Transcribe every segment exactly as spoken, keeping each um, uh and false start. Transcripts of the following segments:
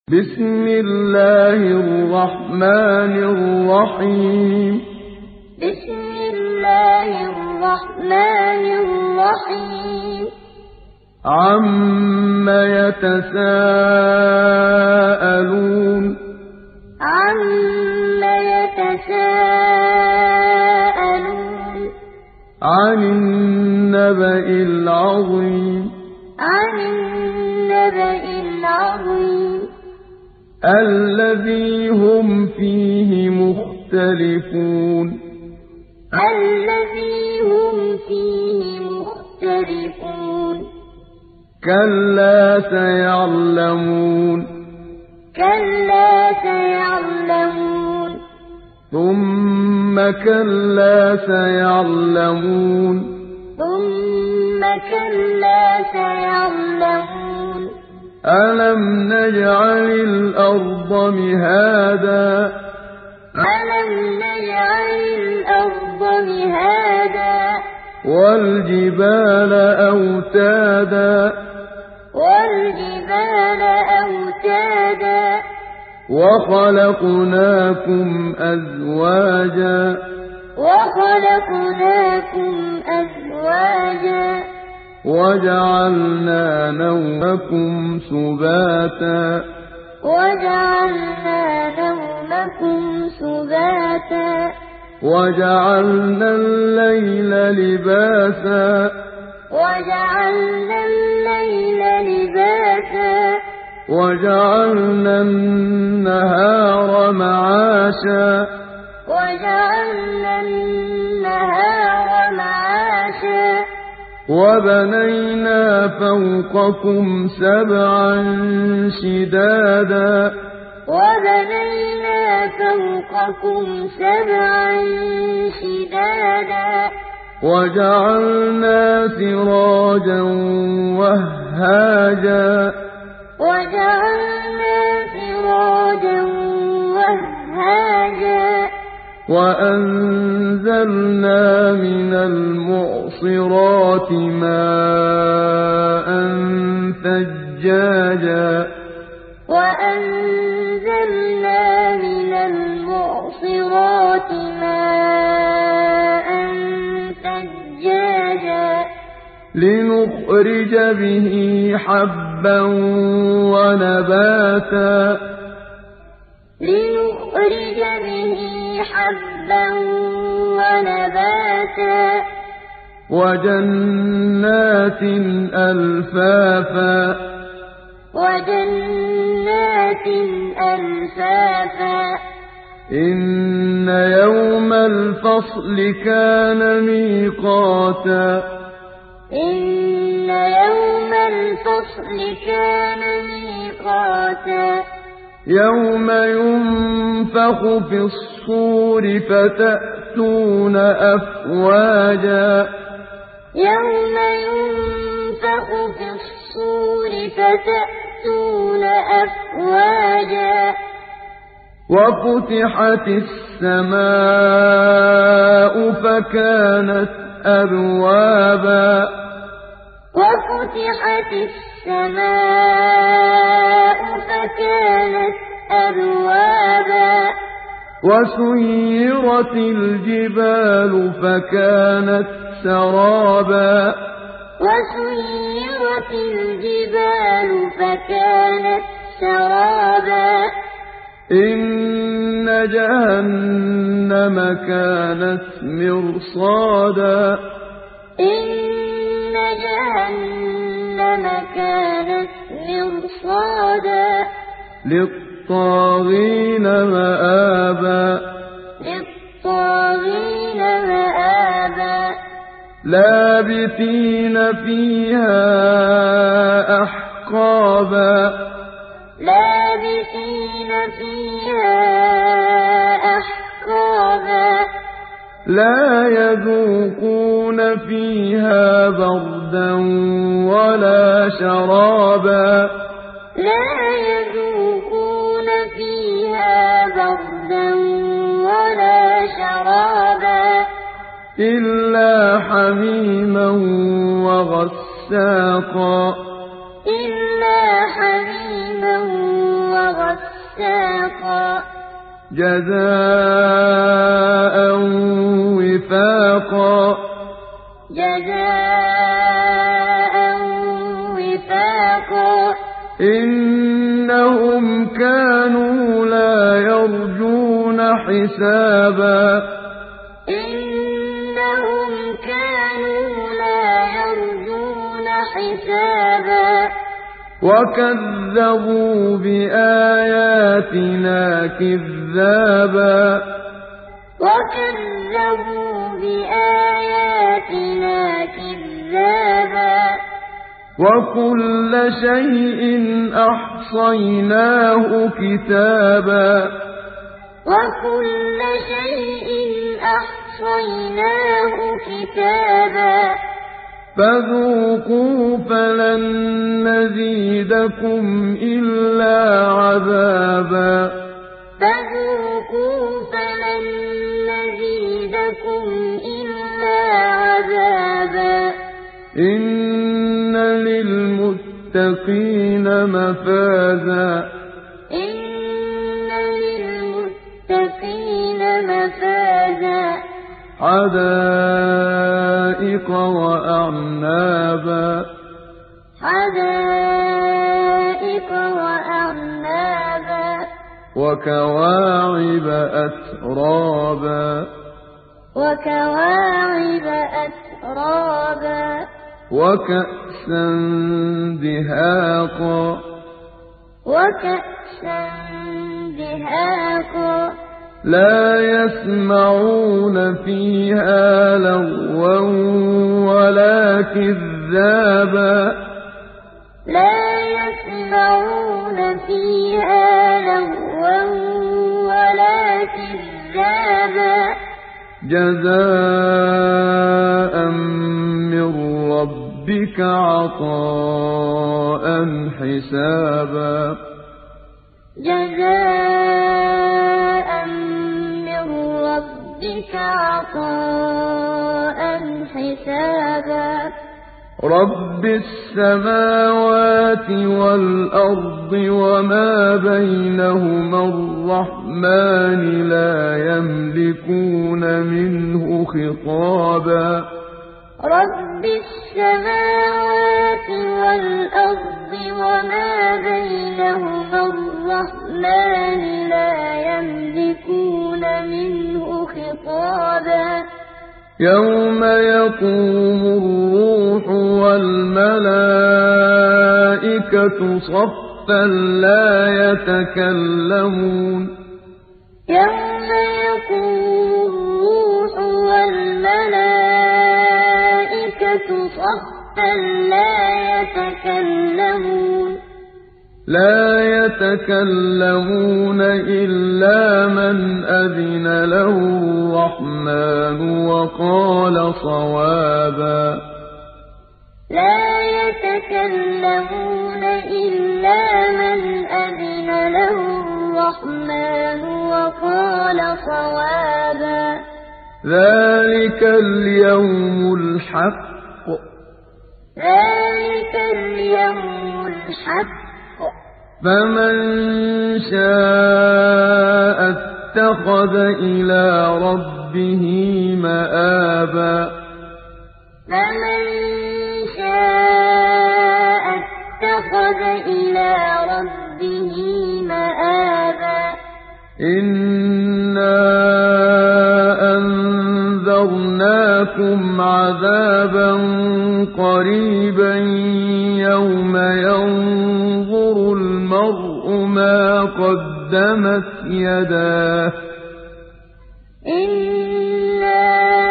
بسم الله الرحمن الرحيم بسم الله الرحمن الرحيم عَمَّ يَتَسَاءَلُونَ عَمَّ يَتَسَاءَلُونَ عَنِ النَّبَإِ الْعَظِيمِ عَنِ النَّبَإِ الْعَظِيمِ الَّذِي هُمْ فِيهِ مُخْتَلِفُونَ الَّذِي هُمْ فِيهِ مُخْتَلِفُونَ كَلَّا سَيَعْلَمُونَ كَلَّا سَيَعْلَمُونَ ثُمَّ كَلَّا سَيَعْلَمُونَ ثُمَّ كَلَّا سَيَعْلَمُونَ أَلَمْ نَجْعَلِ الْأَرْضَ مِهَادًا أَلَمْ نَجْعَلِ الْأَرْضَ مِهَادًا وَالْجِبَالَ أَوْتَادًا وَالْجِبَالَ أَوْتَادًا وَخَلَقْنَاكُمْ أَزْوَاجًا وَخَلَقْنَاكُمْ أَزْوَاجًا وَجَعَلْنَا نَوْمَكُمْ سُبَاتًا وَجَعَلْنَا نَوْمَكُمْ سُبَاتًا وَجَعَلْنَا اللَّيْلَ لِبَاسًا وَجَعَلْنَا اللَّيْلَ لِبَاسًا وَجَعَلْنَا النَّهَارَ مَعَاشًا وَجَعَلْنَا النَّهَارَ مَعَاشًا وَبَنَيْنَا فَوْقَكُمْ سَبْعًا شِدَادًا وَبَنَيْنَا فَوْقَكُمْ سَبْعًا شِدَادًا وَجَعَلْنَا سِرَاجًا وَهَّاجًا وَجَعَلْنَا سِرَاجًا وَهَّاجًا وَأَنزَلْنَا مِنَ الْمُعْصِرَاتِ مَاءً ثَجَّاجًا وَأَنزَلْنَا مِنَ الْمُعْصِرَاتِ مَاءً ثَجَّاجًا لِّنُخْرِجَ بِهِ حَبًّا وَنَبَاتًا لِّنُخْرِجَ بِهِ حَبًّا وَنَبَاتًا وَجَنَّاتٍ أَلْفَافًا وَجَنَّاتٍ أَلْفَافًا إِنَّ يَوْمَ الْفَصْلِ كَانَ مِيقَاتًا إِنَّ يَوْمَ الْفَصْلِ كَانَ مِيقَاتًا يَوْمَ يُنفَخُ فِي الصُّورِ فَتَأْتُونَ أَفْوَاجًا يَوْمَ يُنفَخُ فِي الصُّورِ فَتَأْتُونَ أَفْوَاجًا وَفُتِحَتِ السَّمَاءُ فَكَانَتْ أَبْوَابًا وَفُتِحَتِ السَّمَاءُ فَكَانَتْ أَبْوَابًا وَسُيِّرَتِ الْجِبَالُ فَكَانَتْ سَرَابًا وَسُيِّرَتِ الْجِبَالُ فَكَانَتْ سَرَابًا إِنَّ جَهَنَّمَ كَانَتْ مِرْصَادًا إِنَّ جَهَنَّمَ كَانَتْ مِرْصَادًا لِّلطَّاغِينَ مَآبًا لِّلطَّاغِينَ مَآبًا لَّابِثِينَ فِيهَا أَحْقَابًا لَّابِثِينَ فِيهَا أَحْقَابًا لَّا يَذُوقُونَ فِيهَا بَرْدًا وَلَا شَرَابًا لَّا يَذُوقُونَ فِيهَا بَرْدًا وَلَا شَرَابًا إِلَّا حَمِيمًا وَغَسَّاقًا إِلَّا حَمِيمًا وَغَسَّاقًا وفاقا جزاء وفاقا جزاء وفاقا إنهم كانوا لا يرجون حسابا إنهم كانوا لا يرجون حسابا وكذبوا بآياتنا كذابا وكذبوا بآياتنا كذابا وكل شيء أحصيناه كتابا وكل شيء أحصيناه كتابا فذوقوا فلن نزيدكم إلا عذابا فذوقوا فلن نزيدكم إلا عذابا إن للمتقين مفازا إن للمتقين مفازا حدائق وأعنابا حدائق وأعنابا وكواعب أترابا وكواعب أترابا وكأسا دهاقا وكأسا دهاقا لا يسمعون فيها لغوا ولا كذابا لا يسمعون فيها لغوا ولا كذابا جزاء من ربك عطاء حسابا جزاء من ربك عطاء حسابا رب السماوات والأرض وما بينهما الرحمن لا يملكون منه خطابا رب السماوات والأرض وما بينهما الرحمن لا يملكون منه خطابا يوم يقوم الروح والملائكة صفا لا يتكلمون يوم يقوم الروح والملائكة صفا لا يتكلمون لا يتكلمون إلا من أذن له الرحمن وقال صوابا لا يتكلمون إلا من أذن له الرحمن وقال صوابا ذلك اليوم الحق ذلك اليوم الحق فمن شاء اتخذ إلى ربه مآبا فمن شاء اتخذ إلى ربه مآبا إنا أنذرناكم عذابا قريبا يوم ينظر المرء ما قدمت يداه إنا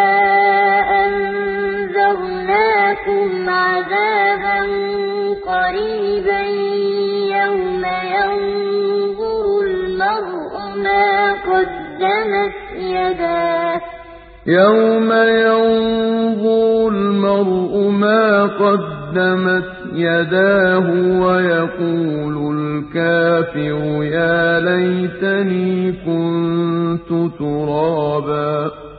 أنذرناكم عذابا قريبا يوم ينظر المرء ما قدمت يداه يوم ينظر المرء ما قدمت يداه ويقول الكافر يا ليتني كنت ترابا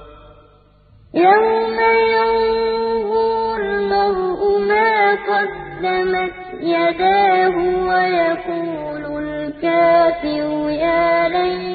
يوم ينظر المرء ما قدمت يداه ويقول الكافر الْكَافِرُ يَا لَيْتَنِي